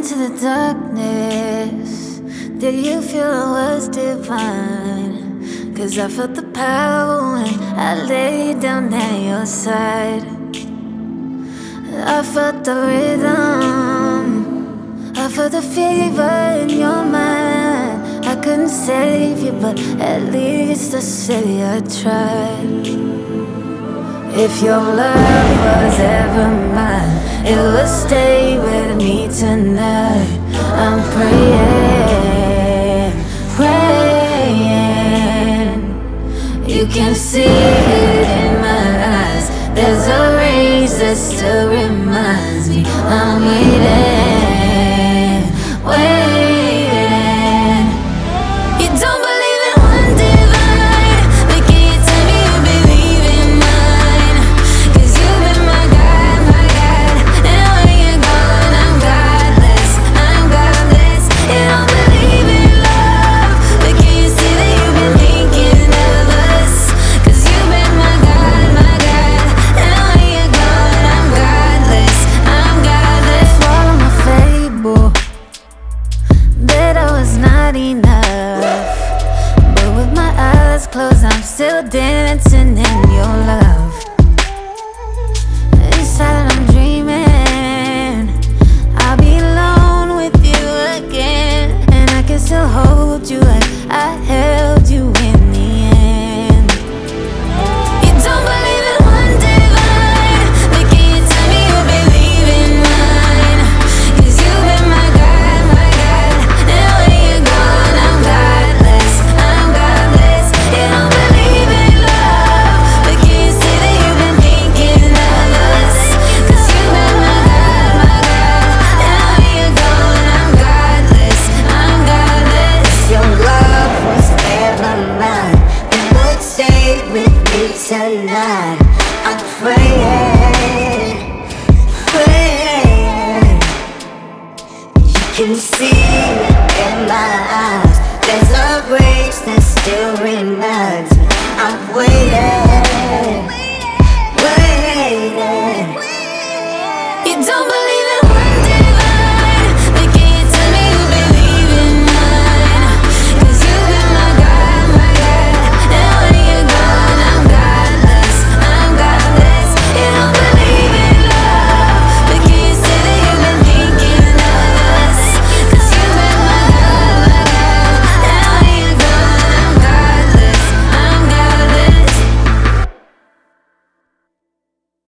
into the darkness, did you feel it was divine? 'Cause I felt the power when I laid down at your side. I felt the rhythm, I felt the fever in your mind. I couldn't save you, but at least I say I tried. If your love was ever mine, it would stay with me tonight. I'm praying, praying. You can see it in my eyes. There's a race that still reminds me. I'm waiting, waiting. You don't believe in one divine, but can you tell me you believe in mine? 'Cause you've been my God, and when you're gone, I'm godless, I'm godless. You don't believe in love, but can you see that you've been thinking of us? 'Cause you've been my God, and when you're gone, I'm godless, I'm godless. Swallow my fable, bet I was not enough, but with my eyes closed, I'm still dancing in your love. Inside I'm dreaming I'll be alone with you again, and I can still hold you like I held you in the end. You don't believe in one divine, but can you tell me you believe in mine? 'Cause you've been my God, and when you're gone, I'm godless, I'm godless. You don't believe in love, but can you see that you've been thinking of us? 'Cause you've been my God, and when you're gone, I'm godless, I'm godless. If your love was ever mine, it would stay with me tonight. I'm praying, praying. You can see it in my eyes. There's a grace that still reminds me. I'm waiting.